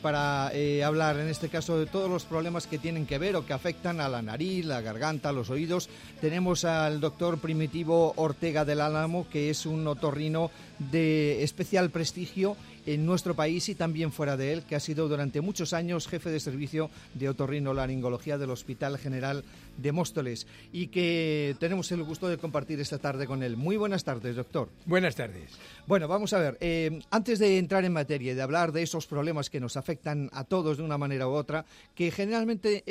para hablar en este caso de todos los problemas que tienen que ver o que afectan a la nariz, la garganta, los oídos. Tenemos al doctor Primitivo Ortega del Álamo, que es un otorrino de especial prestigio en nuestro país y también fuera de él, que ha sido durante muchos años jefe de servicio de otorrinolaringología del Hospital General de Móstoles y que tenemos el gusto de compartir esta tarde con él. Muy buenas tardes, doctor. Buenas tardes. Bueno, vamos a ver, antes de entrar en materia y de hablar de esos problemas que nos afectan a todos de una manera u otra, que generalmente,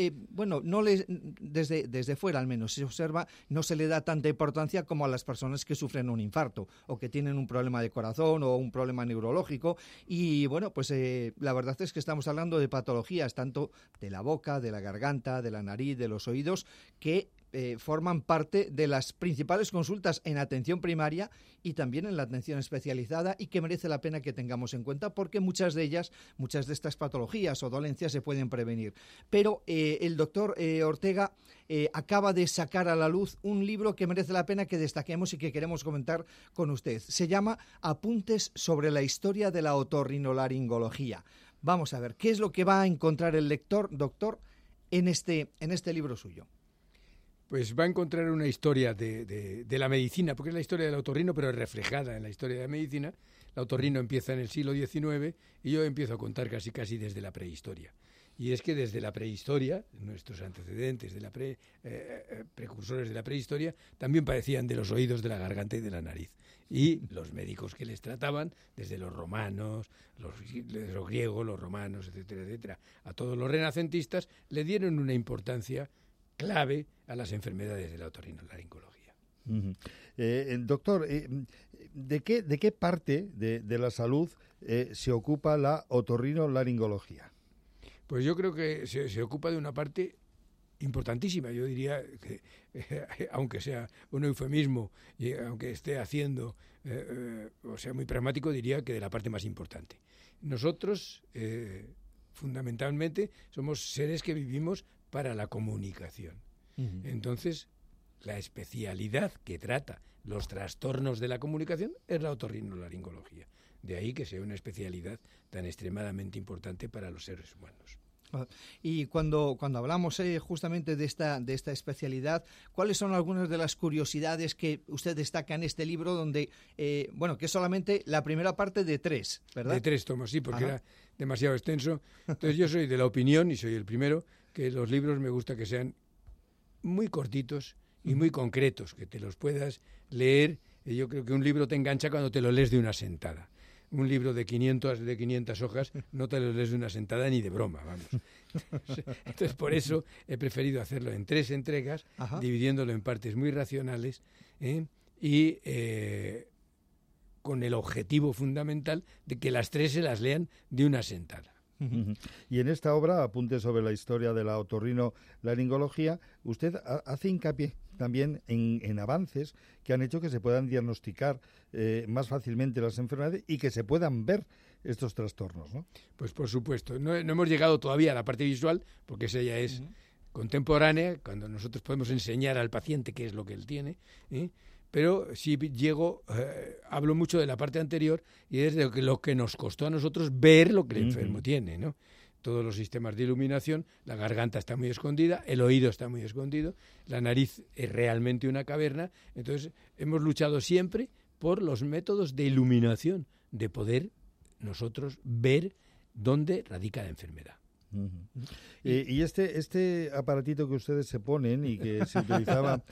desde fuera al menos se observa, no se le da tanta importancia como a las personas que sufren un infarto o que tienen un problema de corazón o un problema neurológico. Y bueno, pues la verdad es que estamos hablando de patologías tanto de la boca, de la garganta, de la nariz, de los oídos, que forman parte de las principales consultas en atención primaria y también en la atención especializada y que merece la pena que tengamos en cuenta porque muchas de estas patologías o dolencias se pueden prevenir. Pero el doctor Ortega acaba de sacar a la luz un libro que merece la pena que destaquemos y que queremos comentar con usted. Se llama Apuntes sobre la historia de la otorrinolaringología. Vamos a ver, ¿qué es lo que va a encontrar el lector, doctor, en este libro suyo? Pues va a encontrar una historia de la medicina, porque es la historia del otorrino, pero es reflejada en la historia de la medicina. El otorrino empieza en el siglo XIX y yo empiezo a contar casi desde la prehistoria. Y es que desde la prehistoria, nuestros antecedentes, de la precursores de la prehistoria, también padecían de los oídos, de la garganta y de la nariz. Y los médicos que les trataban, desde los romanos, los griegos, los romanos, etcétera, etcétera, a todos los renacentistas, le dieron una importancia clave a las enfermedades de la otorrinolaringología. Doctor, ¿de qué parte de la salud se ocupa la otorrinolaringología? Pues yo creo que se ocupa de una parte importantísima. Yo diría que, aunque sea un eufemismo y aunque esté haciendo, o sea, muy pragmático, diría que de la parte más importante. Nosotros, fundamentalmente, somos seres que vivimos para la comunicación. Uh-huh. Entonces, la especialidad que trata los trastornos de la comunicación es la otorrinolaringología. De ahí que sea una especialidad tan extremadamente importante para los seres humanos. Y cuando hablamos justamente de esta especialidad, ¿cuáles son algunas de las curiosidades que usted destaca en este libro donde, que es solamente la primera parte de 3, ¿verdad? De 3 tomos, sí, porque era demasiado extenso. Entonces yo soy de la opinión, y soy el primero, que los libros me gusta que sean muy cortitos y muy concretos, que te los puedas leer. Yo creo que un libro te engancha cuando te lo lees de una sentada. Un libro de 500 hojas no te lo lees de una sentada ni de broma, vamos. Entonces, por eso he preferido hacerlo en 3 entregas, dividiéndolo en partes muy racionales, y con el objetivo fundamental de que las 3 se las lean de una sentada. Uh-huh. Y en esta obra, Apuntes sobre la historia de la otorrinolaringología, usted hace hincapié también en avances que han hecho que se puedan diagnosticar más fácilmente las enfermedades y que se puedan ver estos trastornos, ¿no? Pues por supuesto. No hemos llegado todavía a la parte visual, porque esa ya es contemporánea, cuando nosotros podemos enseñar al paciente qué es lo que él tiene, pero si hablo mucho de la parte anterior y es de lo que nos costó a nosotros ver lo que el enfermo tiene, ¿no? Todos los sistemas de iluminación, la garganta está muy escondida, el oído está muy escondido, la nariz es realmente una caverna. Entonces hemos luchado siempre por los métodos de iluminación, de poder nosotros ver dónde radica la enfermedad. Uh-huh. Y este aparatito que ustedes se ponen y que se utilizaba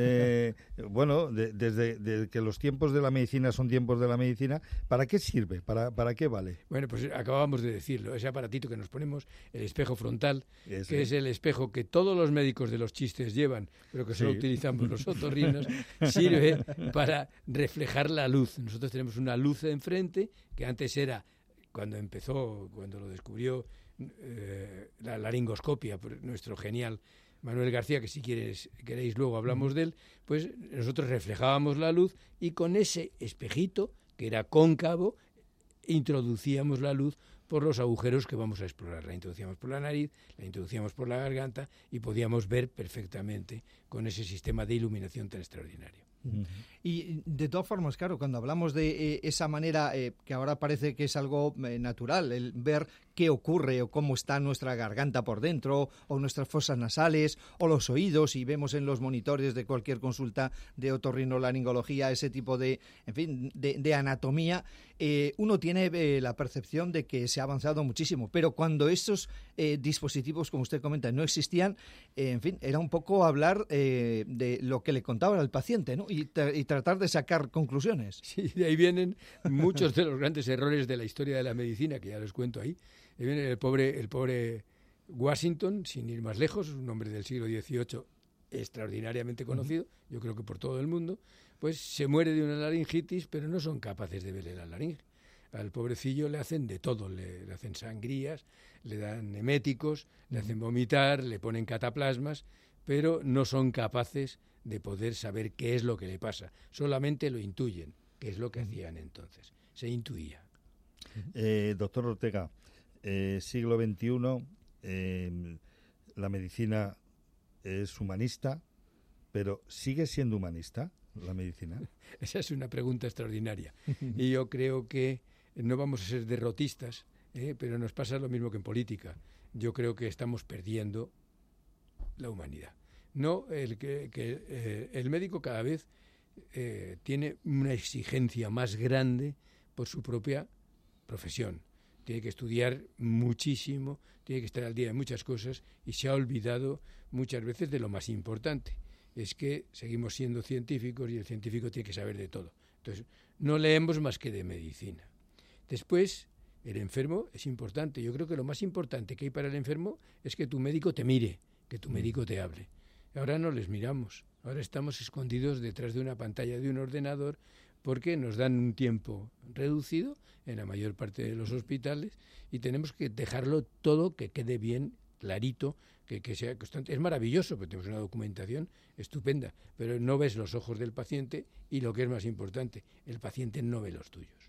desde que los tiempos de la medicina son tiempos de la medicina, ¿para qué sirve? ¿Para qué vale? Bueno, pues acabábamos de decirlo, ese aparatito que nos ponemos, el espejo frontal, que es el espejo que todos los médicos de los chistes llevan, pero que solo utilizamos los otorrinos, sirve para reflejar la luz. Nosotros tenemos una luz enfrente, que antes era, cuando lo descubrió la laringoscopia, nuestro genial Manuel García, que si queréis luego hablamos de él, pues nosotros reflejábamos la luz y con ese espejito, que era cóncavo, introducíamos la luz por los agujeros que vamos a explorar. La introducíamos por la nariz, la introducíamos por la garganta y podíamos ver perfectamente con ese sistema de iluminación tan extraordinario. Y de todas formas, claro, cuando hablamos de esa manera que ahora parece que es algo natural, el ver qué ocurre o cómo está nuestra garganta por dentro, o nuestras fosas nasales, o los oídos, y vemos en los monitores de cualquier consulta de otorrinolaringología ese tipo de, en fin, de anatomía, uno tiene la percepción de que se ha avanzado muchísimo, pero cuando estos dispositivos, como usted comenta, no existían, en fin, era un poco hablar de lo que le contaban al paciente, ¿no? Y tratar de sacar conclusiones. Sí, de ahí vienen muchos de los grandes errores de la historia de la medicina, que ya les cuento ahí. Ahí viene el pobre Washington, sin ir más lejos, un hombre del siglo XVIII extraordinariamente conocido, yo creo que por todo el mundo, pues se muere de una laringitis, pero no son capaces de verle la laringe. Al pobrecillo le hacen de todo, le hacen sangrías, le dan eméticos, le hacen vomitar, le ponen cataplasmas, pero no son capaces de poder saber qué es lo que le pasa. Solamente lo intuyen, que es lo que hacían entonces. Se intuía. Doctor Ortega, siglo XXI, la medicina es humanista, pero ¿sigue siendo humanista la medicina? Esa es una pregunta extraordinaria. Y yo creo que no vamos a ser derrotistas, pero nos pasa lo mismo que en política. Yo creo que estamos perdiendo la humanidad. No, el médico cada vez tiene una exigencia más grande por su propia profesión. Tiene que estudiar muchísimo, tiene que estar al día de muchas cosas y se ha olvidado muchas veces de lo más importante. Es que seguimos siendo científicos y el científico tiene que saber de todo. Entonces, no leemos más que de medicina. Después, el enfermo es importante. Yo creo que lo más importante que hay para el enfermo es que tu médico te mire, que tu médico te hable. Ahora no les miramos, ahora estamos escondidos detrás de una pantalla de un ordenador porque nos dan un tiempo reducido en la mayor parte de los hospitales y tenemos que dejarlo todo que quede bien, clarito, que sea constante. Es maravilloso, porque tenemos una documentación estupenda, pero no ves los ojos del paciente y lo que es más importante, el paciente no ve los tuyos.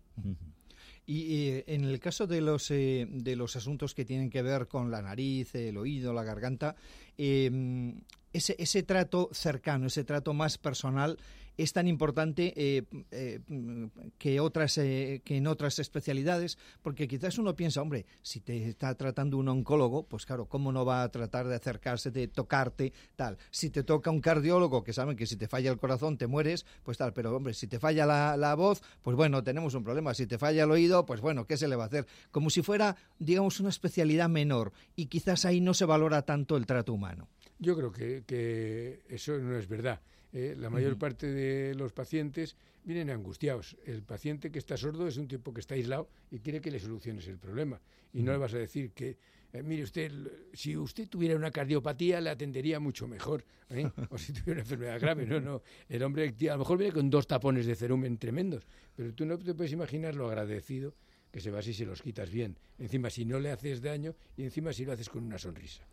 Y en el caso de los asuntos que tienen que ver con la nariz, el oído, la garganta, ese trato cercano, ese trato más personal es tan importante que en otras especialidades, porque quizás uno piensa, hombre, si te está tratando un oncólogo, pues claro, ¿cómo no va a tratar de acercarse, de tocarte, tal? Si te toca un cardiólogo, que saben que si te falla el corazón te mueres, pues tal, pero hombre, si te falla la voz, pues bueno, tenemos un problema. Si te falla el oído, pues bueno, ¿qué se le va a hacer? Como si fuera, digamos, una especialidad menor, y quizás ahí no se valora tanto el trato humano. Yo creo que eso no es verdad. La mayor parte de los pacientes vienen angustiados. El paciente que está sordo es un tipo que está aislado y quiere que le soluciones el problema. Y no le vas a decir que, mire usted, si usted tuviera una cardiopatía le atendería mucho mejor, o si tuviera una enfermedad grave. No. El hombre a lo mejor viene con 2 tapones de cerumen tremendos, pero tú no te puedes imaginar lo agradecido que se va si se los quitas bien. Encima si no le haces daño y encima si lo haces con una sonrisa.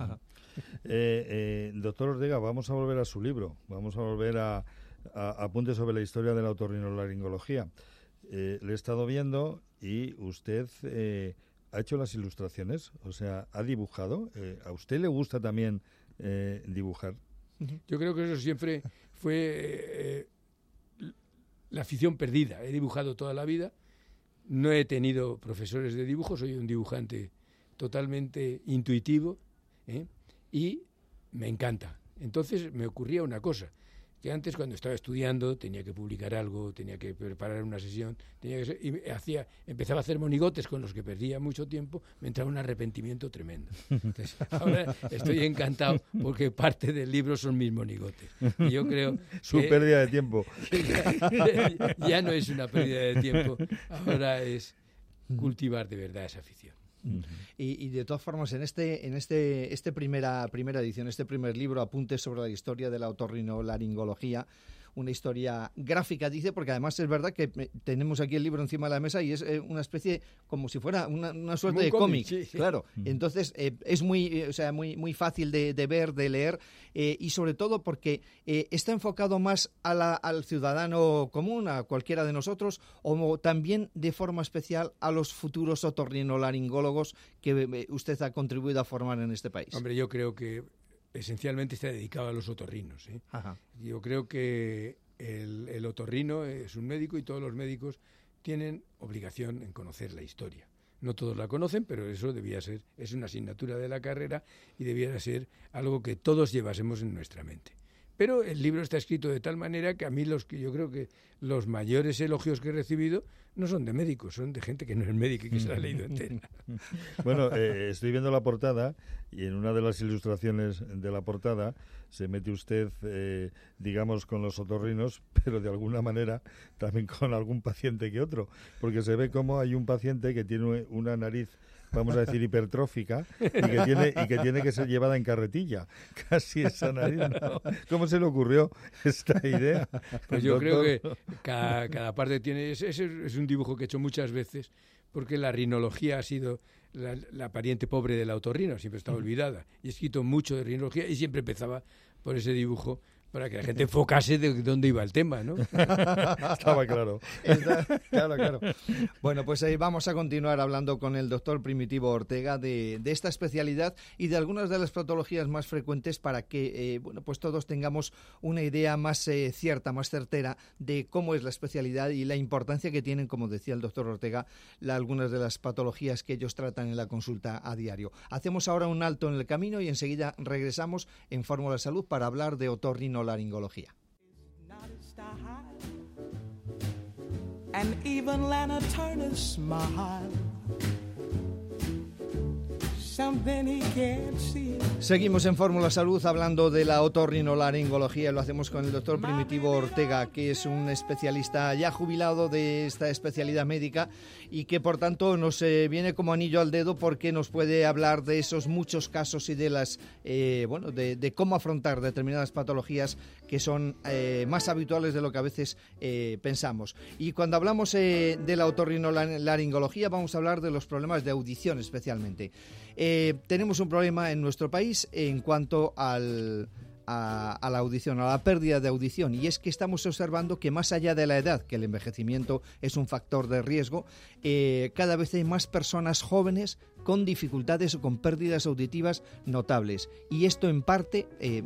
Doctor Ortega, vamos a volver a su libro, vamos a volver a apuntes sobre la historia de la otorrinolaringología. Le he estado viendo y usted ha hecho las ilustraciones, o sea, ha dibujado. ¿A usted le gusta también dibujar? Yo creo que eso siempre fue la afición perdida. He dibujado toda la vida, no he tenido profesores de dibujo, soy un dibujante totalmente intuitivo, y me encanta. Entonces me ocurría una cosa, que antes cuando estaba estudiando tenía que publicar algo, tenía que preparar una sesión, empezaba a hacer monigotes con los que perdía mucho tiempo, me entraba un arrepentimiento tremendo. Entonces, ahora estoy encantado porque parte del libro son mis monigotes. Y yo creo su pérdida de tiempo. Ya no es una pérdida de tiempo, ahora es cultivar de verdad esa afición. Y de todas formas, en primera edición, este primer libro, Apuntes sobre la historia de la otorrinolaringología, una historia gráfica, dice, porque además es verdad que tenemos aquí el libro encima de la mesa y es una especie, como si fuera una suerte de cómic, sí. Claro. Entonces es muy fácil de ver, de leer, y sobre todo porque está enfocado más al ciudadano común, a cualquiera de nosotros, o también de forma especial a los futuros otorrinolaringólogos que usted ha contribuido a formar en este país. Hombre, yo creo que esencialmente está dedicado a los otorrinos. Ajá. Yo creo que el otorrino es un médico y todos los médicos tienen obligación en conocer la historia. No todos la conocen, pero eso debía ser, es una asignatura de la carrera y debiera ser algo que todos llevásemos en nuestra mente. Pero el libro está escrito de tal manera que a mí yo creo que los mayores elogios que he recibido no son de médicos, son de gente que no es médica y que se la ha leído entera. Bueno, estoy viendo la portada y en una de las ilustraciones de la portada se mete usted, digamos, con los otorrinos, pero de alguna manera también con algún paciente que otro, porque se ve como hay un paciente que tiene una nariz, vamos a decir, hipertrófica y que tiene que ser llevada en carretilla. Casi esa nariz, ¿no? ¿Cómo se le ocurrió esta idea? Pues yo creo que cada parte tiene... Ese es un dibujo que he hecho muchas veces, porque la rinología ha sido la pariente pobre del otorrino, siempre está olvidada. Y he escrito mucho de rinología y siempre empezaba por ese dibujo para que la gente enfocase de dónde iba el tema, ¿no? Estaba claro. Claro. Bueno, pues ahí vamos a continuar hablando con el doctor Primitivo Ortega de esta especialidad y de algunas de las patologías más frecuentes para que, pues todos tengamos una idea más cierta, más certera de cómo es la especialidad y la importancia que tienen, como decía el doctor Ortega, algunas de las patologías que ellos tratan en la consulta a diario. Hacemos ahora un alto en el camino y enseguida regresamos en Fórmula Salud para hablar de otorrinolaringología. And even Lana Turner smiled. Something he can't see. Seguimos en Fórmula Salud hablando de la otorrinolaringología. Lo hacemos con el doctor Primitivo Ortega, que es un especialista ya jubilado de esta especialidad médica y que por tanto nos viene como anillo al dedo porque nos puede hablar de esos muchos casos y de las de cómo afrontar determinadas patologías que son más habituales de lo que a veces pensamos. Y cuando hablamos de la otorrinolaringología vamos a hablar de los problemas de audición especialmente. Tenemos un problema en nuestro país en cuanto a la audición, a la pérdida de audición, y es que estamos observando que más allá de la edad, que el envejecimiento es un factor de riesgo, cada vez hay más personas jóvenes con dificultades o con pérdidas auditivas notables, y esto en parte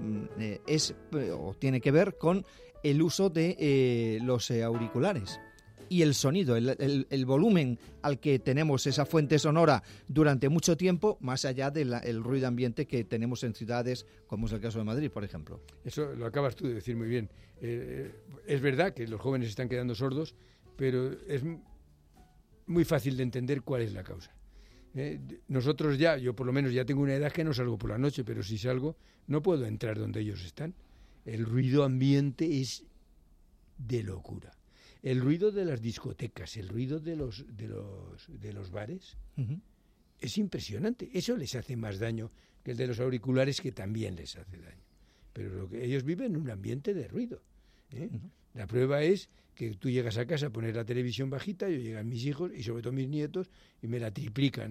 tiene que ver con el uso de los auriculares. Y el sonido, el volumen al que tenemos esa fuente sonora durante mucho tiempo, más allá del ruido ambiente que tenemos en ciudades, como es el caso de Madrid, por ejemplo. Eso lo acabas tú de decir muy bien. Es verdad que los jóvenes están quedando sordos, pero es muy fácil de entender cuál es la causa. Nosotros yo por lo menos ya tengo una edad que no salgo por la noche, pero si salgo no puedo entrar donde ellos están. El ruido ambiente es de locura. El ruido de las discotecas, el ruido de los bares, es impresionante. Eso les hace más daño que el de los auriculares, que también les hace daño. Pero ellos viven en un ambiente de ruido. La prueba es que tú llegas a casa a poner la televisión bajita, yo llegan mis hijos y sobre todo mis nietos y me la triplican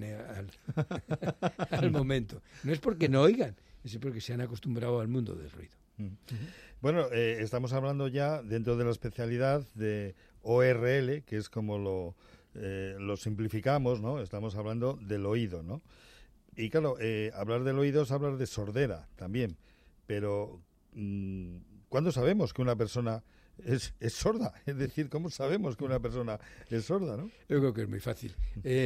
al momento. No es porque no oigan, es porque se han acostumbrado al mundo del ruido. Bueno, estamos hablando ya dentro de la especialidad de ORL, que es como lo simplificamos, ¿no? Estamos hablando del oído, ¿no? Y claro, hablar del oído es hablar de sordera también, pero ¿cuándo sabemos que una persona es sorda? Es decir, ¿cómo sabemos que una persona es sorda, no? Yo creo que es muy fácil.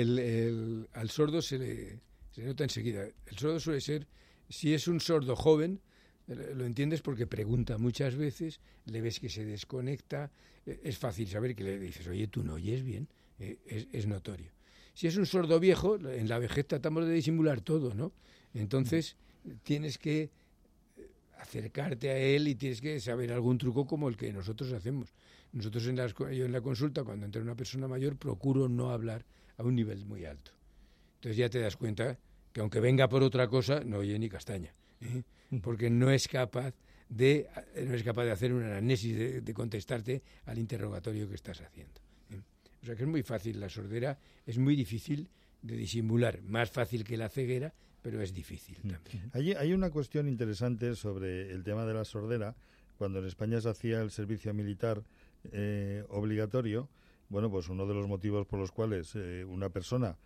Al sordo se le nota enseguida. El sordo suele ser, si es un sordo joven, lo entiendes porque pregunta muchas veces, le ves que se desconecta, es fácil saber que le dices, oye, tú no oyes bien, es notorio. Si es un sordo viejo, en la vejez tratamos de disimular todo, ¿no? Entonces tienes que acercarte a él y tienes que saber algún truco como el que nosotros hacemos. Nosotros yo en la consulta, cuando entra una persona mayor, procuro no hablar a un nivel muy alto. Entonces ya te das cuenta que aunque venga por otra cosa, no oye ni castaña, porque no es capaz de hacer una anamnesis, de contestarte al interrogatorio que estás haciendo. O sea que es muy fácil, la sordera es muy difícil de disimular, más fácil que la ceguera, pero es difícil también. Hay una cuestión interesante sobre el tema de la sordera. Cuando en España se hacía el servicio militar obligatorio, bueno, pues uno de los motivos por los cuales una persona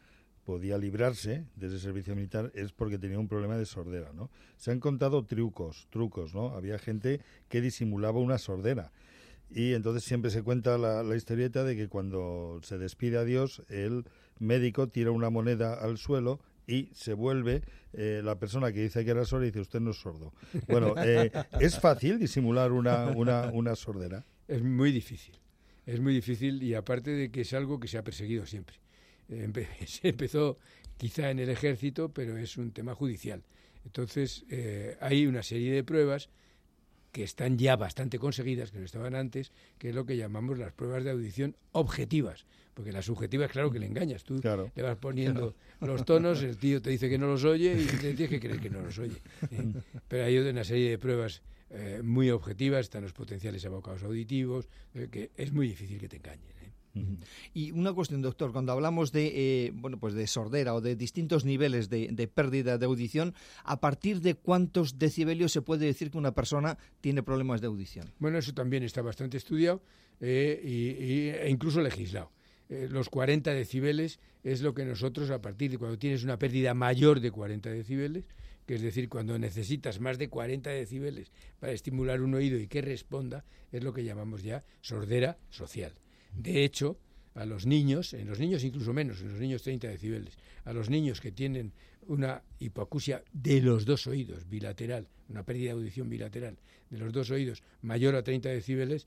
podía librarse de ese servicio militar es porque tenía un problema de sordera, ¿no? Se han contado trucos, ¿no? Había gente que disimulaba una sordera. Y entonces siempre se cuenta la historieta de que cuando se despide a Dios, el médico tira una moneda al suelo y se vuelve la persona que dice que era sorda y dice, usted no es sordo. Bueno, ¿es fácil disimular una sordera? Es muy difícil y aparte de que es algo que se ha perseguido siempre. Se empezó quizá en el ejército, pero es un tema judicial. Entonces, hay una serie de pruebas que están ya bastante conseguidas, que no estaban antes, que es lo que llamamos las pruebas de audición objetivas, porque las subjetivas, claro que le engañas, tú le vas poniendo los tonos, el tío te dice que no los oye y te tienes que creer que no los oye. Pero hay una serie de pruebas muy objetivas, están los potenciales abocados auditivos, que es muy difícil que te engañen. Y una cuestión, doctor, cuando hablamos de pues de sordera o de distintos niveles de pérdida de audición, ¿a partir de cuántos decibelios se puede decir que una persona tiene problemas de audición? Bueno, eso también está bastante estudiado e incluso legislado. Los 40 decibeles es lo que nosotros, a partir de cuando tienes una pérdida mayor de 40 decibeles, que es decir, cuando necesitas más de 40 decibeles para estimular un oído y que responda, es lo que llamamos ya sordera social. De hecho, a los niños, en los niños incluso menos, en los niños 30 decibeles, a los niños que tienen una hipoacusia de los dos oídos, bilateral, una pérdida de audición bilateral de los dos oídos mayor a 30 decibeles,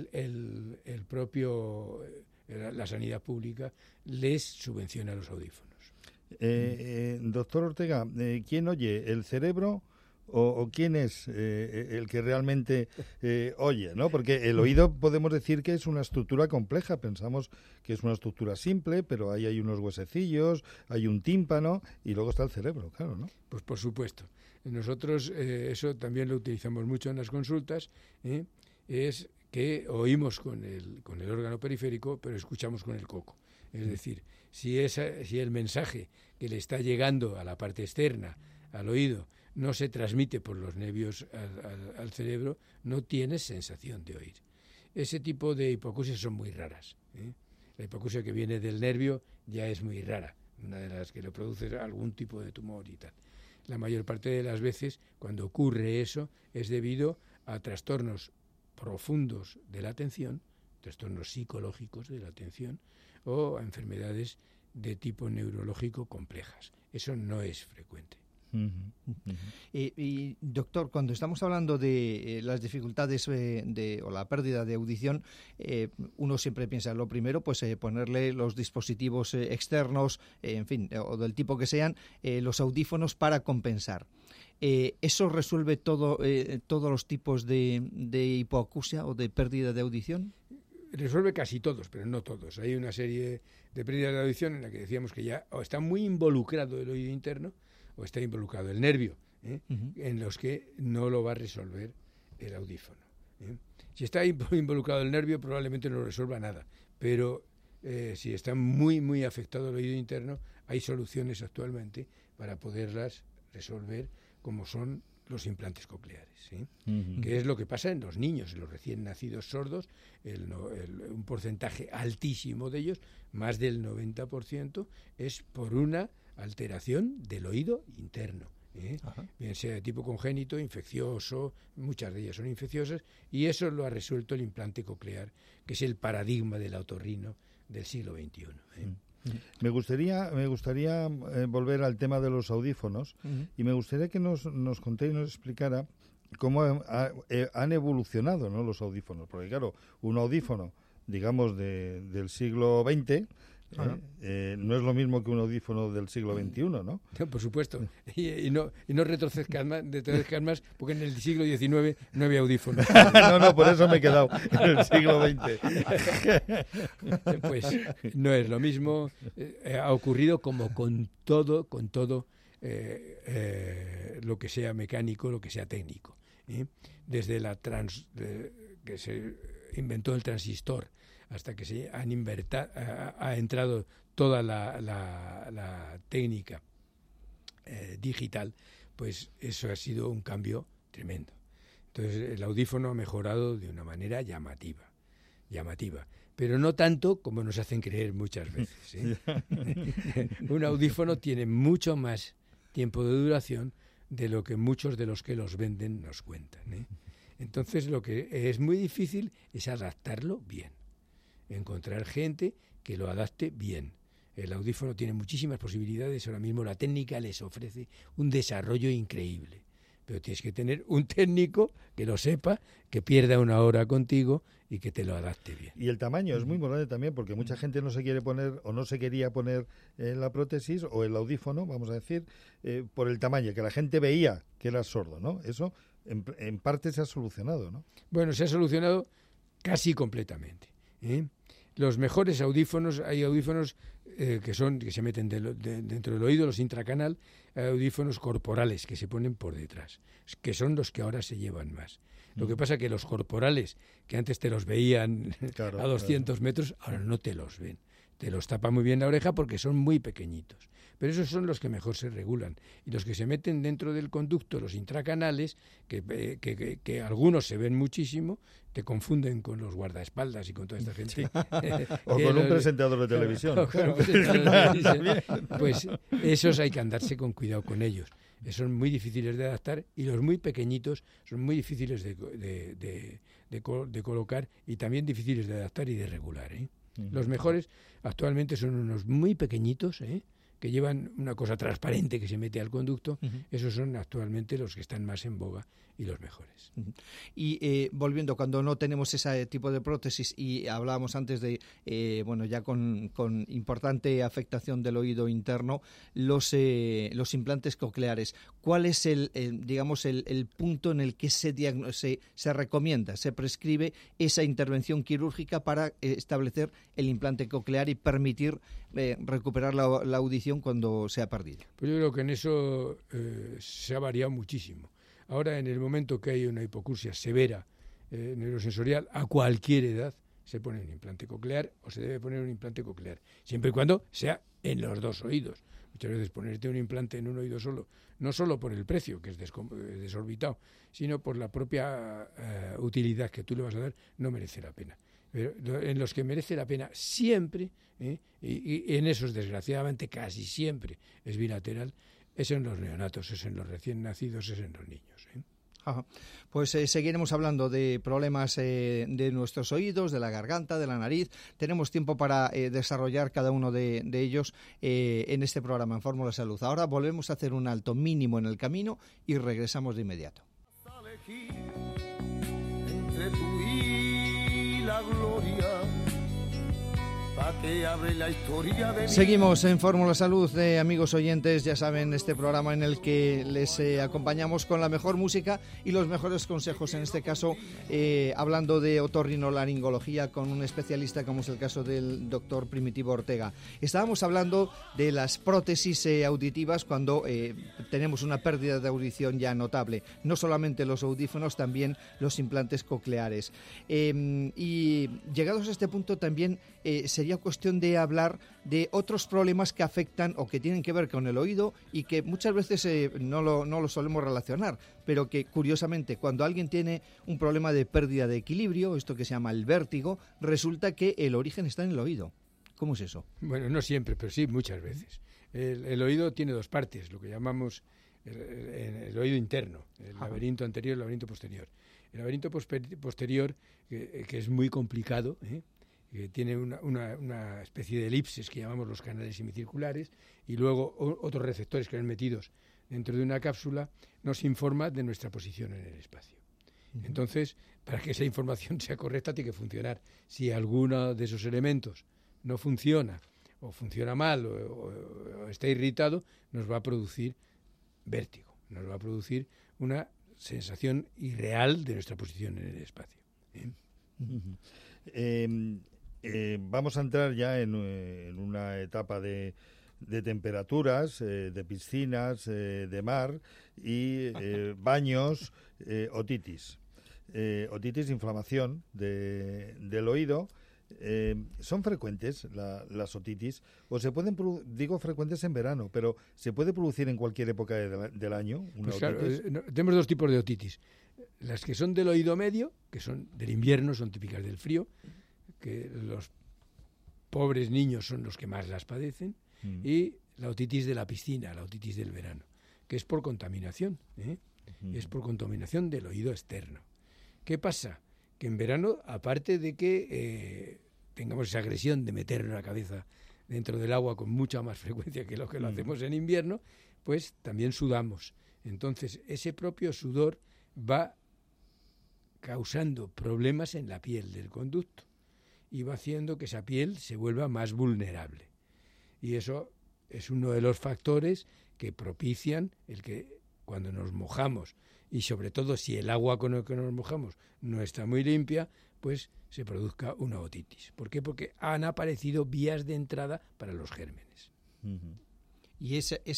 la sanidad pública les subvenciona los audífonos. Doctor Ortega, ¿quién oye? ¿El cerebro? ¿O quién es el que realmente oye, ¿no? Porque el oído podemos decir que es una estructura compleja. Pensamos que es una estructura simple, pero ahí hay unos huesecillos, hay un tímpano y luego está el cerebro, claro, ¿no? Pues por supuesto. Nosotros eso también lo utilizamos mucho en las consultas, es que oímos con el órgano periférico, pero escuchamos con el coco. Es decir, si el mensaje que le está llegando a la parte externa, al oído, no se transmite por los nervios al cerebro, no tienes sensación de oír. Ese tipo de hipoacusias son muy raras. La hipoacusia que viene del nervio ya es muy rara, una de las que le produce algún tipo de tumor y tal. La mayor parte de las veces, cuando ocurre eso, es debido a trastornos profundos de la atención, trastornos psicológicos de la atención, o a enfermedades de tipo neurológico complejas. Eso no es frecuente. Y doctor, cuando estamos hablando de las dificultades o la pérdida de audición, uno siempre piensa, lo primero, pues ponerle los dispositivos externos, en fin, o del tipo que sean, los audífonos para compensar. ¿Eso resuelve todos los tipos de hipoacusia o de pérdida de audición? Resuelve casi todos, pero no todos. Hay una serie de pérdidas de audición en la que decíamos que ya o está muy involucrado el oído interno o está involucrado el nervio, en los que no lo va a resolver el audífono. Si está involucrado el nervio, probablemente no resuelva nada, pero si está muy, muy afectado el oído interno, hay soluciones actualmente para poderlas resolver, como son los implantes cocleares, que es lo que pasa en los niños, en los recién nacidos sordos, un porcentaje altísimo de ellos, más del 90%, es por una alteración del oído interno, bien sea de tipo congénito, infeccioso, muchas de ellas son infecciosas, y eso lo ha resuelto el implante coclear, que es el paradigma del otorrino del siglo XXI. Me gustaría volver al tema de los audífonos y me gustaría que nos contéis y nos explicara cómo han evolucionado, ¿no?, los audífonos. Porque claro, un audífono, digamos, del siglo XX... no es lo mismo que un audífono del siglo XXI, ¿no? No, por supuesto. Y no retrocedezcan más, porque en el siglo XIX no había audífonos. No, por eso me he quedado en el siglo XX. Pues no es lo mismo. Ha ocurrido como con todo lo que sea mecánico, lo que sea técnico. Desde que se inventó el transistor hasta que ha entrado toda la técnica digital, pues eso ha sido un cambio tremendo. Entonces el audífono ha mejorado de una manera llamativa. pero no tanto como nos hacen creer muchas veces, ¿eh? Un audífono tiene mucho más tiempo de duración de lo que muchos de los que los venden nos cuentan, ¿eh? Entonces lo que es muy difícil es adaptarlo bien, encontrar gente que lo adapte bien. El audífono tiene muchísimas posibilidades, ahora mismo la técnica les ofrece un desarrollo increíble, pero tienes que tener un técnico que lo sepa, que pierda una hora contigo y que te lo adapte bien. Y el tamaño es muy importante también, porque mucha gente no se quiere poner o no se quería poner la prótesis o el audífono, vamos a decir, por el tamaño, que la gente veía que era sordo, ¿no? Eso en parte se ha solucionado, ¿no? Bueno, se ha solucionado casi completamente, ¿eh? Los mejores audífonos, hay audífonos que se meten dentro del oído, los intracanal, hay audífonos corporales que se ponen por detrás, que son los que ahora se llevan más. Lo que pasa que los corporales, que antes te los veían a 200 metros, ahora no te los ven. Te los tapa muy bien la oreja porque son muy pequeñitos. Pero esos son los que mejor se regulan. Y los que se meten dentro del conducto, los intracanales, que algunos se ven muchísimo, te confunden con los guardaespaldas y con toda esta gente. O con un presentador de televisión. Pues esos hay que andarse con cuidado con ellos. Son muy difíciles de adaptar y los muy pequeñitos son muy difíciles de colocar y también difíciles de adaptar y de regular, ¿eh? Los mejores actualmente son unos muy pequeñitos, que llevan una cosa transparente que se mete al conducto. Esos son actualmente los que están más en boga y los mejores. Y volviendo, cuando no tenemos ese tipo de prótesis y hablábamos antes de, ya con importante afectación del oído interno, los implantes cocleares, ¿cuál es el punto en el que se recomienda, se prescribe esa intervención quirúrgica para establecer el implante coclear y permitir recuperar la audición cuando se ha perdido? Pues yo creo que en eso se ha variado muchísimo. Ahora, en el momento que hay una hipoacusia severa neurosensorial, a cualquier edad se pone un implante coclear o se debe poner un implante coclear, siempre y cuando sea en los dos oídos. Muchas veces ponerte un implante en un oído solo, no solo por el precio, que es desorbitado, sino por la propia utilidad que tú le vas a dar, no merece la pena. Pero en los que merece la pena siempre, y en esos desgraciadamente casi siempre es bilateral, es en los neonatos, es en los recién nacidos, es en los niños. Ajá. Pues seguiremos hablando de problemas de nuestros oídos, de la garganta, de la nariz. Tenemos tiempo para desarrollar cada uno de ellos en este programa en Fórmula Salud. Ahora volvemos a hacer un alto mínimo en el camino y regresamos de inmediato. Entre tú y la gloria, que abre la historia de Seguimos en Fórmula Salud, amigos oyentes, ya saben, este programa en el que les acompañamos con la mejor música y los mejores consejos, en este caso hablando de otorrinolaringología con un especialista como es el caso del doctor Primitivo Ortega. Estábamos hablando de las prótesis auditivas cuando tenemos una pérdida de audición ya notable, no solamente los audífonos, también los implantes cocleares. Y llegados a este punto también sería cuestión de hablar de otros problemas que afectan o que tienen que ver con el oído y que muchas veces no lo solemos relacionar, pero que curiosamente cuando alguien tiene un problema de pérdida de equilibrio, esto que se llama el vértigo, resulta que el origen está en el oído. ¿Cómo es eso? Bueno, no siempre, pero sí muchas veces. El oído tiene dos partes, lo que llamamos el oído interno, el laberinto anterior y el laberinto posterior. El laberinto posterior, que es muy complicado, que tiene una especie de elipses que llamamos los canales semicirculares, y luego otros receptores que van metidos dentro de una cápsula, nos informa de nuestra posición en el espacio. Entonces, para que esa información sea correcta, tiene que funcionar. Si alguno de esos elementos no funciona, o funciona mal, o está irritado, nos va a producir vértigo, nos va a producir una sensación irreal de nuestra posición en el espacio. Vamos a entrar ya en una etapa de temperaturas, de piscinas, de mar y baños, otitis. Otitis, inflamación del oído. ¿Son frecuentes las otitis? O se pueden, digo frecuentes en verano, pero ¿se puede producir en cualquier época del año una otitis? Claro, tenemos dos tipos de otitis. Las que son del oído medio, que son del invierno, son típicas del frío, que los pobres niños son los que más las padecen, y la otitis de la piscina, la otitis del verano, que es por contaminación, es por contaminación del oído externo. ¿Qué pasa? Que en verano, aparte de que tengamos esa agresión de meter la cabeza dentro del agua con mucha más frecuencia que lo hacemos en invierno, pues también sudamos. Entonces, ese propio sudor va causando problemas en la piel del conducto y va haciendo que esa piel se vuelva más vulnerable. Y eso es uno de los factores que propician el que cuando nos mojamos, y sobre todo si el agua con el que nos mojamos no está muy limpia, pues se produzca una otitis. ¿Por qué? Porque han aparecido vías de entrada para los gérmenes. ¿Y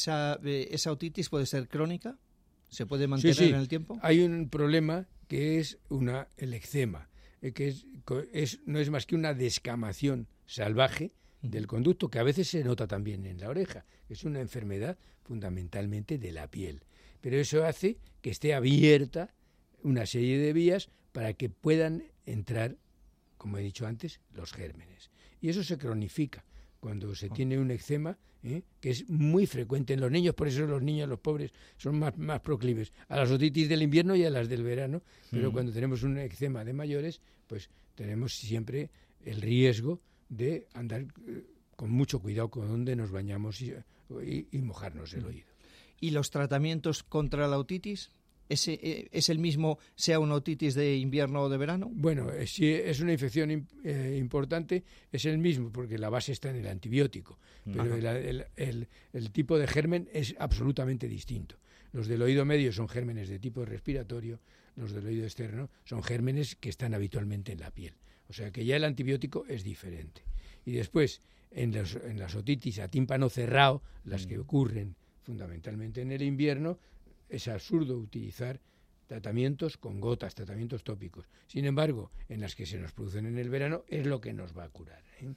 esa otitis puede ser crónica? ¿Se puede mantener en el tiempo? Hay un problema que es el eczema, que no es más que una descamación salvaje del conducto, que a veces se nota también en la oreja. Es una enfermedad fundamentalmente de la piel. Pero eso hace que esté abierta una serie de vías para que puedan entrar, como he dicho antes, los gérmenes. Y eso se cronifica cuando se tiene un eczema, que es muy frecuente en los niños. Por eso los niños, los pobres, son más proclives a las otitis del invierno y a las del verano. Pero cuando tenemos un eczema de mayores, pues tenemos siempre el riesgo de andar con mucho cuidado con dónde nos bañamos y mojarnos el oído. ¿Y los tratamientos contra la otitis? ¿Es el mismo, sea una otitis de invierno o de verano? Bueno, si es una infección importante, es el mismo, porque la base está en el antibiótico. Pero el tipo de germen es absolutamente distinto. Los del oído medio son gérmenes de tipo respiratorio, los del oído externo son gérmenes que están habitualmente en la piel. O sea que ya el antibiótico es diferente. Y después, en las otitis a tímpano cerrado, las que ocurren fundamentalmente en el invierno, es absurdo utilizar tratamientos con gotas, tratamientos tópicos. Sin embargo, en las que se nos producen en el verano, es lo que nos va a curar.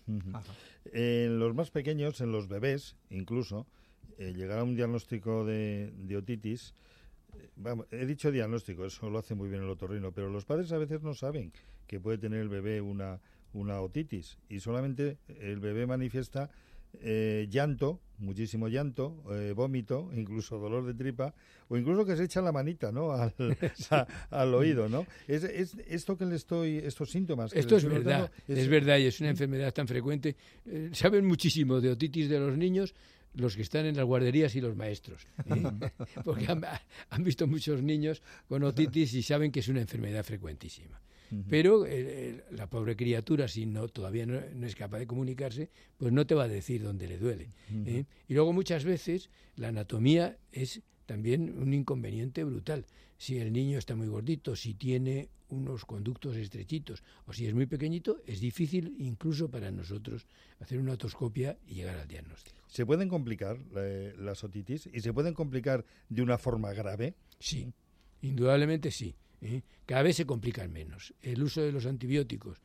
En los más pequeños, en los bebés, incluso, llegar a un diagnóstico de otitis, he dicho diagnóstico, eso lo hace muy bien el otorrino, pero los padres a veces no saben que puede tener el bebé una otitis, y solamente el bebé manifiesta llanto, muchísimo llanto, vómito, incluso dolor de tripa, o incluso que se echa la manita, ¿no? al oído, ¿no? Esto que estos síntomas. Esto es verdad, es verdad, y es una enfermedad tan frecuente. Saben muchísimo de otitis de los niños los que están en las guarderías y los maestros, porque han visto muchos niños con otitis y saben que es una enfermedad frecuentísima. Pero la pobre criatura, si todavía no es capaz de comunicarse, pues no te va a decir dónde le duele. Y luego muchas veces la anatomía es también un inconveniente brutal. Si el niño está muy gordito, si tiene unos conductos estrechitos o si es muy pequeñito, es difícil incluso para nosotros hacer una otoscopia y llegar al diagnóstico. ¿Se pueden complicar las otitis y se pueden complicar de una forma grave? Sí, indudablemente sí. Cada vez se complican menos. El uso de los antibióticos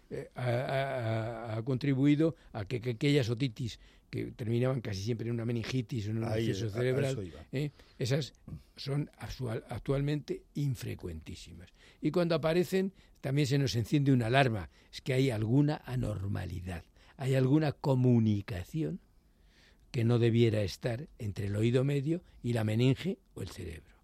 ha contribuido a que aquellas otitis que terminaban casi siempre en una meningitis o en un absceso cerebral, esas son actualmente infrecuentísimas. Y cuando aparecen también se nos enciende una alarma, es que hay alguna anormalidad, hay alguna comunicación que no debiera estar entre el oído medio y la meninge o el cerebro.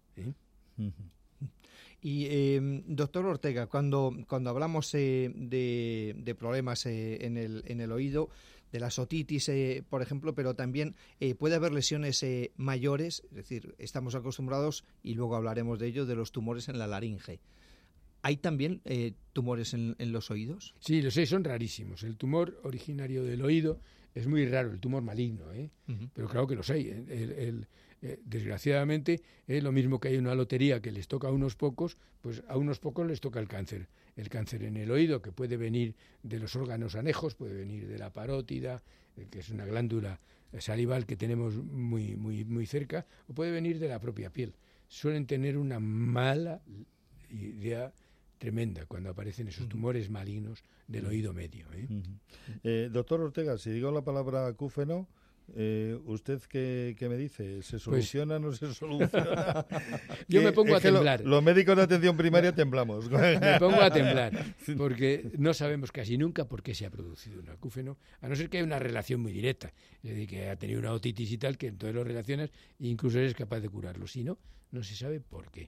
Y, doctor Ortega, cuando hablamos de problemas en el oído, de las otitis, por ejemplo, pero también puede haber lesiones mayores, es decir, estamos acostumbrados, y luego hablaremos de ello, de los tumores en la laringe. ¿Hay también tumores en los oídos? Sí, los hay, son rarísimos. El tumor originario del oído es muy raro, el tumor maligno, pero claro que los hay. Desgraciadamente, lo mismo que hay una lotería que les toca a unos pocos, pues a unos pocos les toca el cáncer. El cáncer en el oído, que puede venir de los órganos anejos, puede venir de la parótida, que es una glándula salival que tenemos muy, muy, muy cerca, o puede venir de la propia piel. Suelen tener una mala idea tremenda cuando aparecen esos tumores malignos del oído medio. Doctor Ortega, si digo la palabra acúfeno, ¿Usted qué me dice? ¿Se soluciona o no se soluciona? Yo me pongo a temblar. Los médicos de atención primaria temblamos. Me pongo a temblar, porque no sabemos casi nunca por qué se ha producido un acúfeno, a no ser que haya una relación muy directa, es decir, que ha tenido una otitis y tal, que entonces lo relacionas e incluso eres capaz de curarlo. Si no, no se sabe por qué.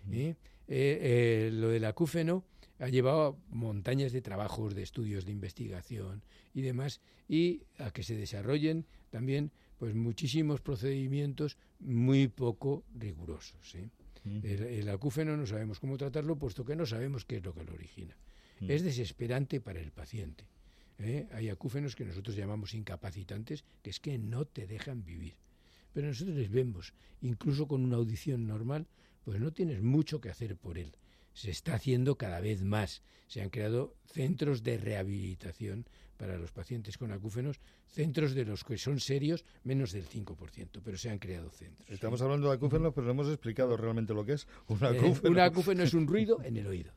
Lo del acúfeno ha llevado a montañas de trabajos, de estudios, de investigación y demás, y a que se desarrollen también pues muchísimos procedimientos muy poco rigurosos. El acúfeno no sabemos cómo tratarlo, puesto que no sabemos qué es lo que lo origina. Es desesperante para el paciente. Hay acúfenos que nosotros llamamos incapacitantes, que es que no te dejan vivir. Pero nosotros les vemos, incluso con una audición normal, pues no tienes mucho que hacer por él. Se está haciendo cada vez más. Se han creado centros de rehabilitación para los pacientes con acúfenos, centros de los que son serios, menos del 5%, pero se han creado centros. Estamos hablando de acúfenos, pero no hemos explicado realmente lo que es un acúfeno. Un acúfeno es un ruido en el oído.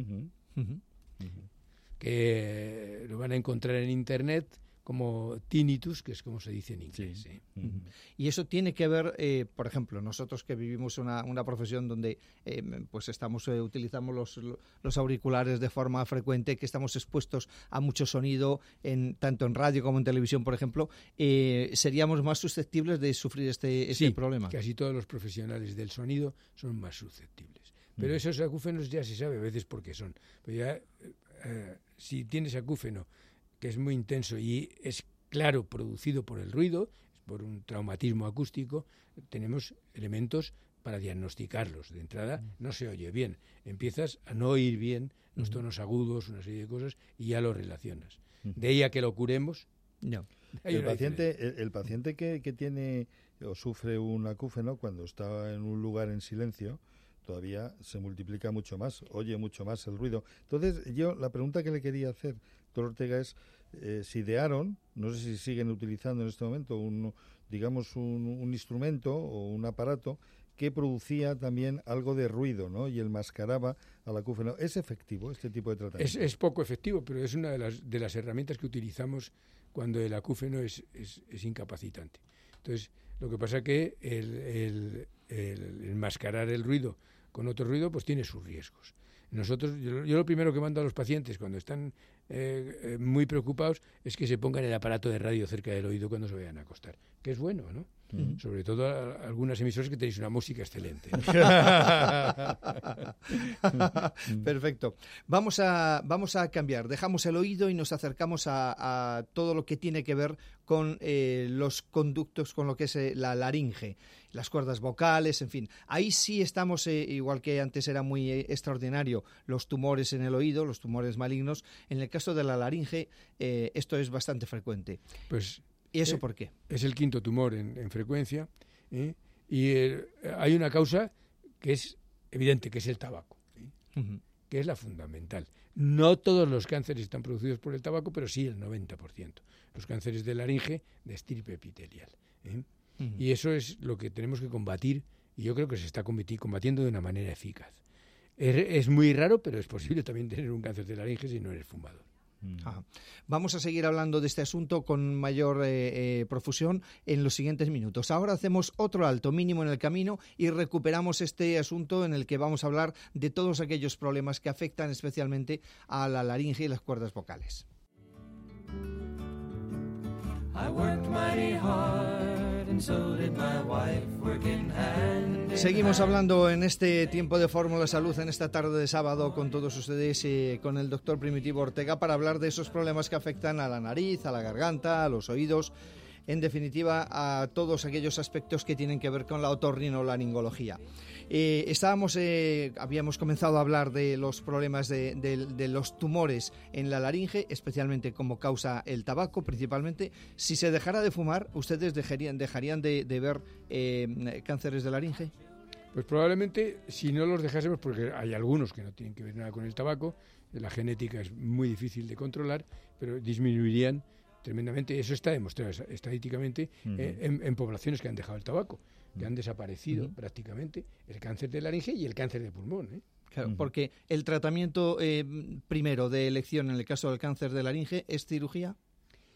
Que lo van a encontrar en Internet como tinnitus, que es como se dice en inglés. Y eso tiene que ver, por ejemplo, nosotros que vivimos una profesión donde pues utilizamos los auriculares de forma frecuente, que estamos expuestos a mucho sonido, tanto en radio como en televisión, por ejemplo, seríamos más susceptibles de sufrir este problema. Casi todos los profesionales del sonido son más susceptibles. Pero esos acúfenos ya se sabe a veces por qué son. Pero ya, si tienes acúfeno que es muy intenso y es claro producido por el ruido, por un traumatismo acústico, tenemos elementos para diagnosticarlos. De entrada no se oye bien, empiezas a no oír bien los tonos agudos, una serie de cosas, y ya lo relacionas. De ahí a que lo curemos, no. El paciente que tiene o sufre un acúfeno, cuando está en un lugar en silencio, todavía se multiplica mucho más, oye mucho más el ruido. Entonces, la pregunta que le quería hacer, doctor Ortega, es si idearon, no sé si siguen utilizando en este momento, un instrumento o un aparato que producía también algo de ruido, ¿no? Y enmascaraba al acúfeno. ¿Es efectivo este tipo de tratamiento? Es poco efectivo, pero es una de las herramientas que utilizamos cuando el acúfeno es incapacitante. Entonces, lo que pasa es que el enmascarar el ruido con otro ruido, pues tiene sus riesgos. Nosotros, yo lo primero que mando a los pacientes cuando están muy preocupados es que se pongan el aparato de radio cerca del oído cuando se vayan a acostar, que es bueno, ¿no? Sobre todo algunas emisoras que tenéis una música excelente, ¿no? Perfecto. Vamos a cambiar. Dejamos el oído y nos acercamos a todo lo que tiene que ver con los conductos, con lo que es la laringe, las cuerdas vocales, en fin. Ahí sí estamos, igual que antes era muy extraordinario, los tumores en el oído, los tumores malignos. En el caso de la laringe, esto es bastante frecuente. Pues ¿y eso por qué? Es el quinto tumor en frecuencia, y hay una causa que es evidente, que es el tabaco, que es la fundamental. No todos los cánceres están producidos por el tabaco, pero sí el 90%. Los cánceres de laringe de estirpe epitelial. Y eso es lo que tenemos que combatir, y yo creo que se está combatiendo de una manera eficaz. Es muy raro, pero es posible también tener un cáncer de laringe si no eres fumador. Ajá. Vamos a seguir hablando de este asunto con mayor profusión en los siguientes minutos. Ahora hacemos otro alto mínimo en el camino y recuperamos este asunto en el que vamos a hablar de todos aquellos problemas que afectan especialmente a la laringe y las cuerdas vocales. Seguimos hablando en este tiempo de Fórmula Salud, en esta tarde de sábado, con todos ustedes, con el doctor Primitivo Ortega, para hablar de esos problemas que afectan a la nariz, a la garganta, a los oídos, en definitiva a todos aquellos aspectos que tienen que ver con la otorrinolaringología. Habíamos comenzado a hablar de los problemas de los tumores en la laringe, especialmente como causa el tabaco principalmente. Si se dejara de fumar, ¿ustedes dejarían de ver cánceres de laringe? Pues probablemente, si no los dejásemos, porque hay algunos que no tienen que ver nada con el tabaco, la genética es muy difícil de controlar, pero disminuirían tremendamente. Eso está demostrado estadísticamente en poblaciones que han dejado el tabaco, que han desaparecido prácticamente el cáncer de laringe y el cáncer de pulmón. Claro, porque el tratamiento primero de elección en el caso del cáncer de laringe es cirugía.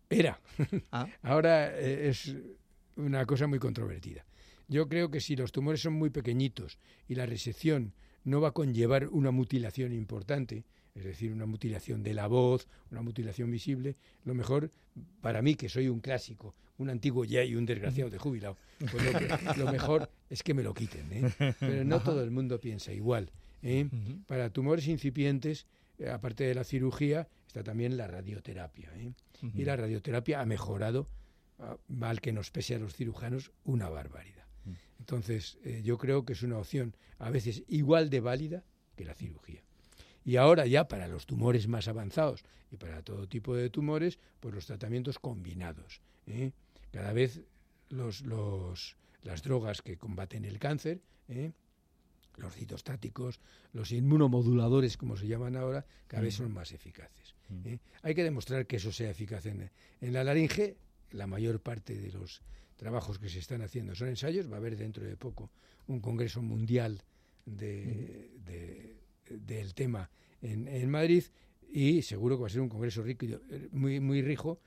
Era. Ahora es una cosa muy controvertida. Yo creo que si los tumores son muy pequeñitos y la resección no va a conllevar una mutilación importante, es decir, una mutilación de la voz, una mutilación visible, lo mejor, para mí, que soy un clásico, un antiguo ya y un desgraciado de jubilado, pues lo mejor es que me lo quiten, ¿eh? Pero no todo el mundo piensa igual, ¿eh? Para tumores incipientes, aparte de la cirugía, está también la radioterapia, ¿eh? Y la radioterapia ha mejorado, mal que nos pese a los cirujanos, una barbaridad. Entonces, yo creo que es una opción a veces igual de válida que la cirugía. Y ahora ya para los tumores más avanzados y para todo tipo de tumores, pues los tratamientos combinados, ¿eh? Cada vez las drogas que combaten el cáncer, los citostáticos, los inmunomoduladores, como se llaman ahora, cada vez son más eficaces. Hay que demostrar que eso sea eficaz en la laringe. La mayor parte de los trabajos que se están haciendo son ensayos. Va a haber dentro de poco un congreso mundial del tema en Madrid, y seguro que va a ser un congreso rico, muy rico,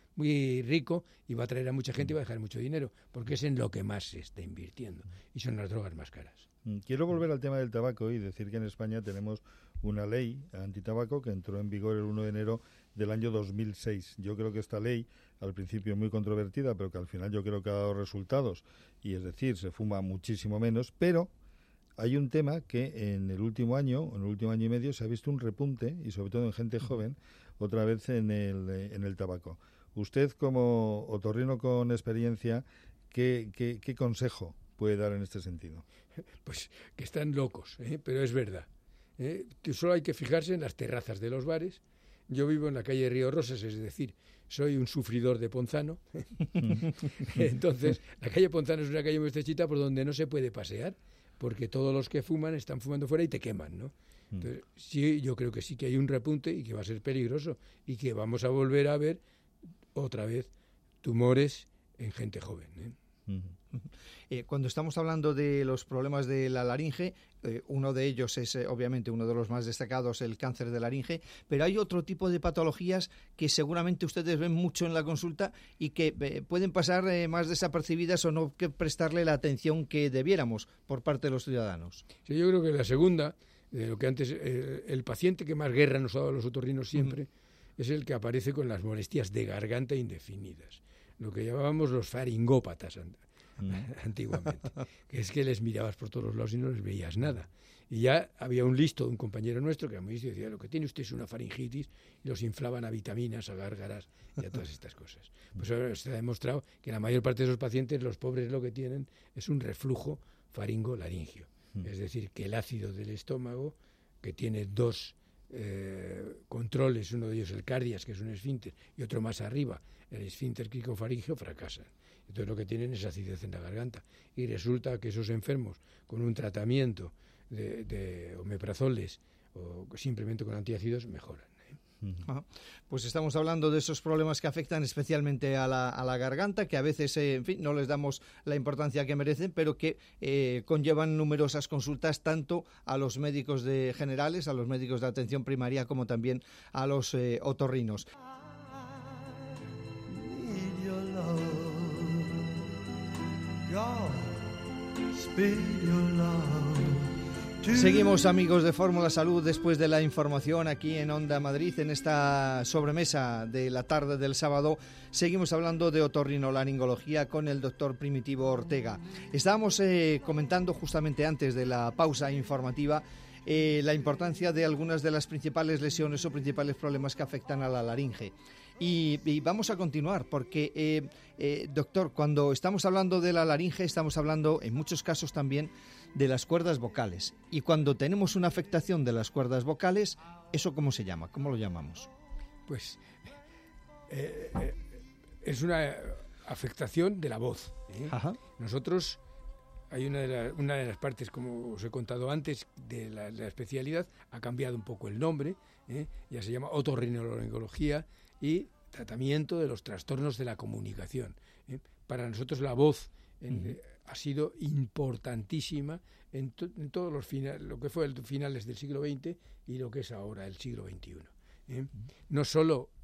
y va a traer a mucha gente y va a dejar mucho dinero, porque es en lo que más se está invirtiendo, y son las drogas más caras. Quiero volver al tema del tabaco y decir que en España tenemos una ley antitabaco que entró en vigor el 1 de enero del año 2006. Yo creo que esta ley, al principio muy controvertida, pero que al final yo creo que ha dado resultados, y es decir, se fuma muchísimo menos, pero hay un tema que en el último año y medio, se ha visto un repunte, y sobre todo en gente joven, otra vez en el tabaco. Usted, como otorrino con experiencia, ¿qué consejo puede dar en este sentido? Pues que están locos, pero es verdad. Solo hay que fijarse en las terrazas de los bares. Yo vivo en la calle Río Rosas, es decir, soy un sufridor de Ponzano. Entonces, la calle Ponzano es una calle muy estrechita por donde no se puede pasear, porque todos los que fuman están fumando fuera y te queman, ¿no? Entonces, sí, yo creo que sí que hay un repunte y que va a ser peligroso, y que vamos a volver a ver otra vez tumores en gente joven, Cuando estamos hablando de los problemas de la laringe, uno de ellos es obviamente uno de los más destacados, el cáncer de laringe, pero hay otro tipo de patologías que seguramente ustedes ven mucho en la consulta y que pueden pasar más desapercibidas o no que prestarle la atención que debiéramos por parte de los ciudadanos. Sí, yo creo que la segunda, de lo que antes, el paciente que más guerra nos ha dado a los otorrinos siempre, es el que aparece con las molestias de garganta indefinidas, lo que llamábamos los faringópatas antiguamente, que es que les mirabas por todos los lados y no les veías nada. Y ya había un compañero nuestro que era muy listo y decía, lo que tiene usted es una faringitis, y los inflaban a vitaminas, a gárgaras y a todas estas cosas. Pues ahora se ha demostrado que la mayor parte de esos pacientes, los pobres, lo que tienen es un reflujo faringolaringio. Es decir, que el ácido del estómago, que tiene dos controles, uno de ellos el cardias, que es un esfínter, y otro más arriba, el esfínter cricofaringio, fracasan. Entonces lo que tienen es acidez en la garganta, y resulta que esos enfermos con un tratamiento de omeprazoles o simplemente con antiácidos mejoran. Pues estamos hablando de esos problemas que afectan especialmente a la garganta, que a veces en fin, no les damos la importancia que merecen, pero que conllevan numerosas consultas tanto a los médicos generales, a los médicos de atención primaria, como también a los otorrinos. Seguimos, amigos de Fórmula Salud, después de la información aquí en Onda Madrid, en esta sobremesa de la tarde del sábado. Seguimos hablando de otorrinolaringología con el doctor Primitivo Ortega. Estábamos comentando justamente antes de la pausa informativa la importancia de algunas de las principales lesiones o principales problemas que afectan a la laringe. Y vamos a continuar porque, doctor, cuando estamos hablando de la laringe, estamos hablando en muchos casos también de las cuerdas vocales. Y cuando tenemos una afectación de las cuerdas vocales, ¿eso cómo se llama? ¿Cómo lo llamamos? Pues es una afectación de la voz. Ajá. Nosotros, hay una de las partes, como os he contado antes, de la especialidad, ha cambiado un poco el nombre, ya se llama otorrinolaringología y tratamiento de los trastornos de la comunicación. Para nosotros la voz ha sido importantísima en todos los finales, lo que fue el finales del siglo XX y lo que es ahora el siglo XXI. No solo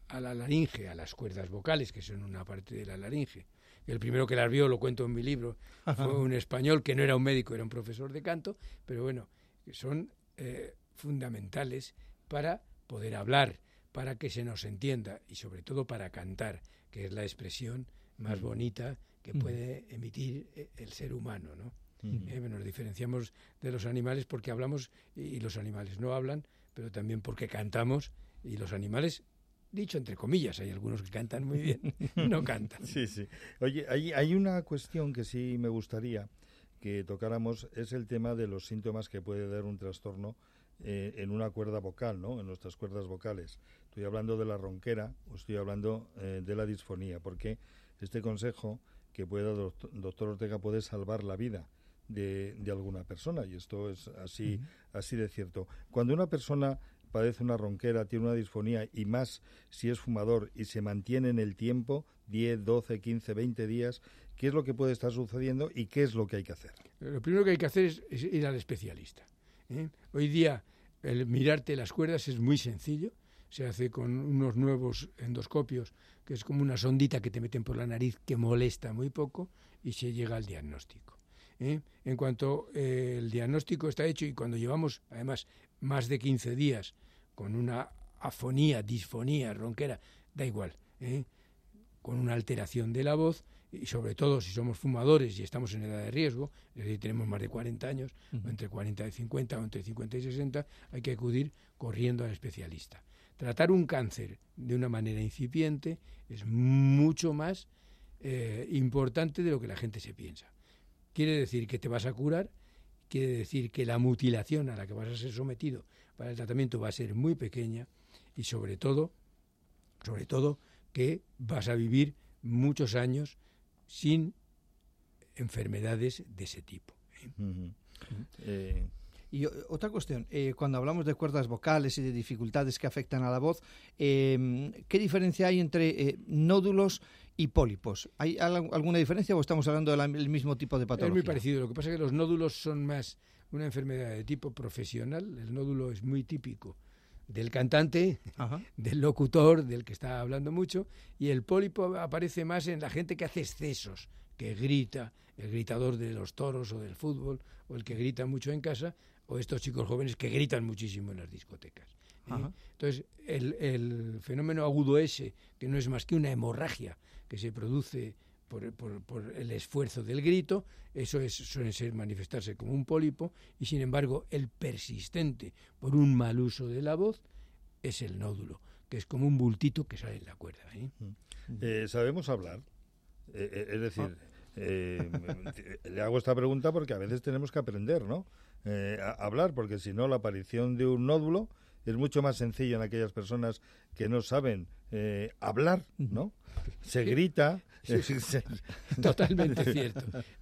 a la laringe, a las cuerdas vocales, que son una parte de la laringe. El primero que las vio, lo cuento en mi libro, fue un español que no era un médico, era un profesor de canto, pero bueno, son fundamentales para poder hablar, para que se nos entienda y sobre todo para cantar, que es la expresión más bonita que puede emitir el ser humano, ¿no? Nos diferenciamos de los animales porque hablamos y los animales no hablan, pero también porque cantamos y los animales, dicho entre comillas, hay algunos que cantan muy bien, no cantan. Sí, sí. Oye, hay una cuestión que sí me gustaría que tocáramos, es el tema de los síntomas que puede dar un trastorno en una cuerda vocal, ¿no? En nuestras cuerdas vocales. Estoy hablando de la ronquera o estoy hablando de la disfonía, porque este consejo que pueda, doctor Ortega, puede salvar la vida de alguna persona, y esto es así, así de cierto. Cuando una persona padece una ronquera, tiene una disfonía, y más si es fumador, y se mantiene en el tiempo, 10, 12, 15, 20 días, ¿qué es lo que puede estar sucediendo y qué es lo que hay que hacer? Lo primero que hay que hacer es ir al especialista. Hoy día el mirarte las cuerdas es muy sencillo, se hace con unos nuevos endoscopios, que es como una sondita que te meten por la nariz que molesta muy poco y se llega al diagnóstico. En cuanto el diagnóstico está hecho y cuando llevamos además más de 15 días con una afonía, disfonía, ronquera, da igual, con una alteración de la voz, y sobre todo si somos fumadores y estamos en edad de riesgo, es decir, tenemos más de 40 años, o entre 40 y 50 o entre 50 y 60, hay que acudir corriendo al especialista. Tratar un cáncer de una manera incipiente es mucho más importante de lo que la gente se piensa. Quiere decir que te vas a curar, quiere decir que la mutilación a la que vas a ser sometido para el tratamiento va a ser muy pequeña y sobre todo que vas a vivir muchos años sin enfermedades de ese tipo. Y otra cuestión, cuando hablamos de cuerdas vocales y de dificultades que afectan a la voz, ¿qué diferencia hay entre nódulos y pólipos? ¿Hay alguna diferencia o estamos hablando del mismo tipo de patología? Es muy parecido, lo que pasa es que los nódulos son más una enfermedad de tipo profesional, el nódulo es muy típico del cantante, del locutor, del que está hablando mucho, y el pólipo aparece más en la gente que hace excesos, que grita, el gritador de los toros o del fútbol, o el que grita mucho en casa, o estos chicos jóvenes que gritan muchísimo en las discotecas. Entonces, el fenómeno agudo ese, que no es más que una hemorragia que se produce por el esfuerzo del grito, eso suele manifestarse como un pólipo, y sin embargo el persistente por un mal uso de la voz es el nódulo, que es como un bultito que sale en la cuerda. ¿Sabemos hablar? Es decir, le hago esta pregunta porque a veces tenemos que aprender, ¿no? A hablar, porque si no la aparición de un nódulo es mucho más sencillo en aquellas personas que no saben hablar, ¿no? Se grita. Totalmente cierto.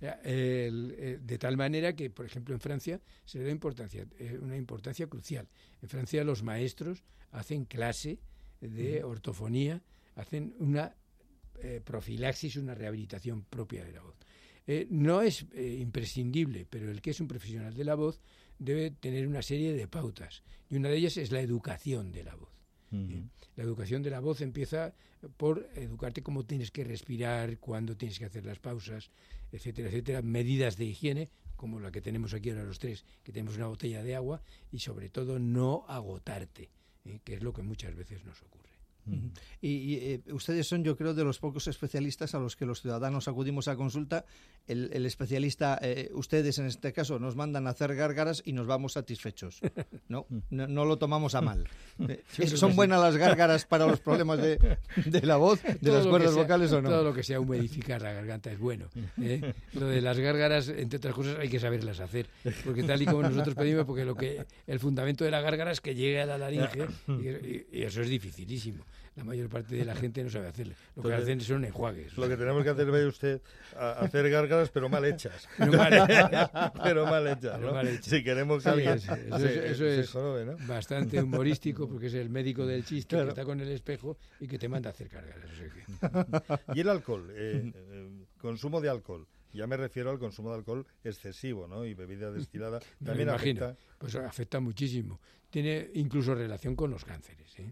De tal manera que, por ejemplo, en Francia se le da una importancia crucial. En Francia los maestros hacen clase de ortofonía, hacen una profilaxis, una rehabilitación propia de la voz. No es imprescindible, pero el que es un profesional de la voz debe tener una serie de pautas, y una de ellas es la educación de la voz. La educación de la voz empieza por educarte cómo tienes que respirar, cuándo tienes que hacer las pausas, etcétera, etcétera, medidas de higiene, como la que tenemos aquí ahora los tres, que tenemos una botella de agua, y sobre todo no agotarte, que es lo que muchas veces nos ocurre. Y ustedes son, yo creo, de los pocos especialistas a los que los ciudadanos acudimos a consulta. El especialista, ustedes en este caso, nos mandan a hacer gárgaras y nos vamos satisfechos. No lo tomamos a mal. ¿Son buenas las gárgaras para los problemas de la voz, de las cuerdas vocales o no? Todo lo que sea humidificar la garganta es bueno. Lo de las gárgaras, entre otras cosas, hay que saberlas hacer. Porque tal y como nosotros pedimos, porque el fundamento de la gárgara es que llegue a la laringe, y eso es dificilísimo. La mayor parte de la gente no sabe hacerlo. Lo que hacen son enjuagues. Lo que tenemos que hacer, ve usted, hacer gárgaras, pero mal hechas. Pero mal hechas, ¿no? Si queremos que alguien eso es jorobe, ¿no? Bastante humorístico, porque es el médico del chiste, claro, que está con el espejo y que te manda a hacer gárgaras. ¿Y el alcohol? Consumo de alcohol. Ya me refiero al consumo de alcohol excesivo, ¿no? Y bebida destilada también afecta. Pues afecta muchísimo. Tiene incluso relación con los cánceres, ¿eh?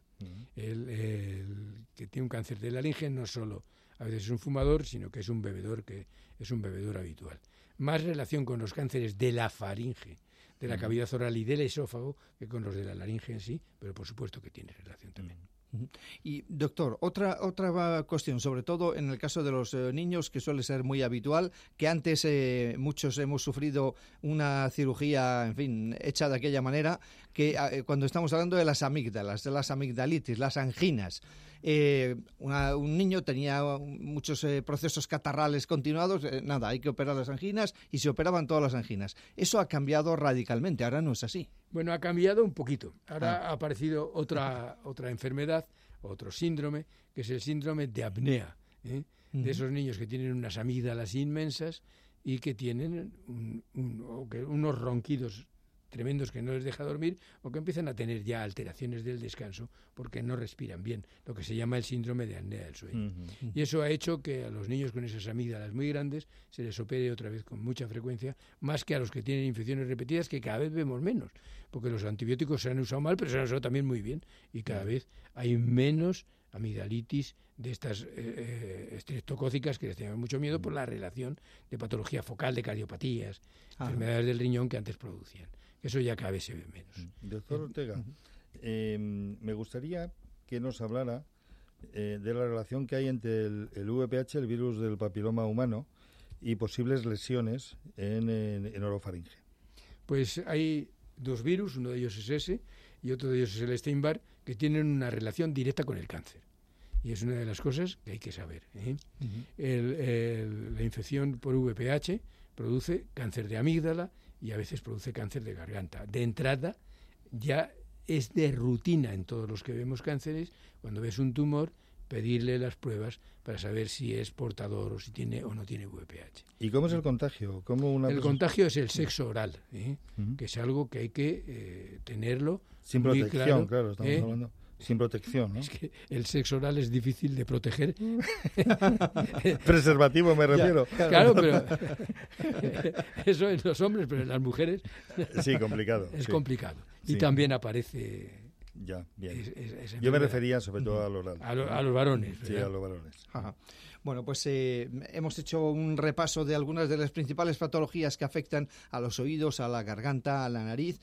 El que tiene un cáncer de laringe no solo a veces es un fumador, sino que es un bebedor habitual. Más relación con los cánceres de la faringe, de la cavidad oral y del esófago que con los de la laringe en sí, pero por supuesto que tiene relación también. Y, doctor, otra cuestión, sobre todo en el caso de los niños, que suele ser muy habitual, que antes muchos hemos sufrido una cirugía, en fin, hecha de aquella manera, que cuando estamos hablando de las amígdalas, de las amigdalitis, las anginas, un niño tenía muchos procesos catarrales continuados, nada, hay que operar las anginas y se operaban todas las anginas. Eso ha cambiado radicalmente, ahora no es así. Bueno, ha cambiado un poquito. Ahora ha aparecido otra enfermedad, otro síndrome, que es el síndrome de apnea, de esos niños que tienen unas amígdalas inmensas y que tienen unos ronquidos tremendos que no les deja dormir, o que empiezan a tener ya alteraciones del descanso porque no respiran bien, lo que se llama el síndrome de apnea del sueño. Y eso ha hecho que a los niños con esas amígdalas muy grandes se les opere otra vez con mucha frecuencia, más que a los que tienen infecciones repetidas, que cada vez vemos menos, porque los antibióticos se han usado mal, pero se han usado también muy bien, y cada vez hay menos amigdalitis de estas estreptocócicas que les tenían mucho miedo por la relación de patología focal, de cardiopatías, enfermedades del riñón que antes producían. Eso ya cada vez se ve menos. Doctor Ortega, me gustaría que nos hablara de la relación que hay entre el VPH, el virus del papiloma humano, y posibles lesiones en orofaringe. Pues hay dos virus, uno de ellos es ese y otro de ellos es el Epstein-Barr, que tienen una relación directa con el cáncer. Y es una de las cosas que hay que saber, ¿eh? La infección por VPH produce cáncer de amígdala y a veces produce cáncer de garganta. De entrada, ya es de rutina en todos los que vemos cánceres, cuando ves un tumor, pedirle las pruebas para saber si es portador o si tiene o no tiene VPH. ¿Y cómo es el contagio? El contagio es el sexo oral, que es algo que hay que tenerlo sin muy protección, claro, estamos hablando. Sin protección, ¿no? Es que el sexo oral es difícil de proteger. Preservativo me refiero. Claro, pero eso en los hombres, pero en las mujeres sí, complicado. Es complicado. Y también aparece... Ya, bien. Yo me refería sobre todo a los a los varones. Sí, a los varones. Ajá. Bueno, pues hemos hecho un repaso de algunas de las principales patologías que afectan a los oídos, a la garganta, a la nariz,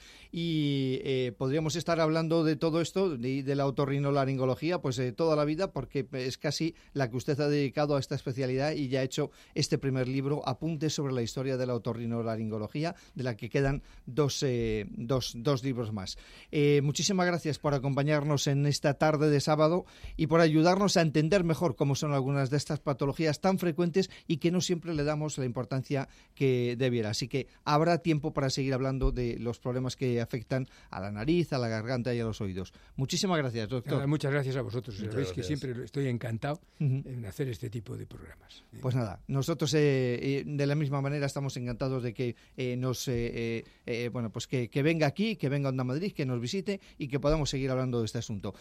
y podríamos estar hablando de todo esto, de la otorrinolaringología, pues toda la vida, porque es casi la que usted ha dedicado a esta especialidad y ya ha hecho este primer libro, Apuntes sobre la historia de la otorrinolaringología, de la que quedan dos libros más. Muchísimas gracias por acompañarnos en esta tarde de sábado y por ayudarnos a entender mejor cómo son algunas de estas patologías tan frecuentes y que no siempre le damos la importancia que debiera. Así que habrá tiempo para seguir hablando de los problemas que afectan a la nariz, a la garganta y a los oídos. Muchísimas gracias, doctor. Muchas gracias a vosotros. Sabéis que siempre estoy encantado en hacer este tipo de programas. Pues nada, nosotros de la misma manera estamos encantados de que pues que venga aquí, que venga a Onda Madrid, que nos visite y que podamos seguir hablando de este asunto.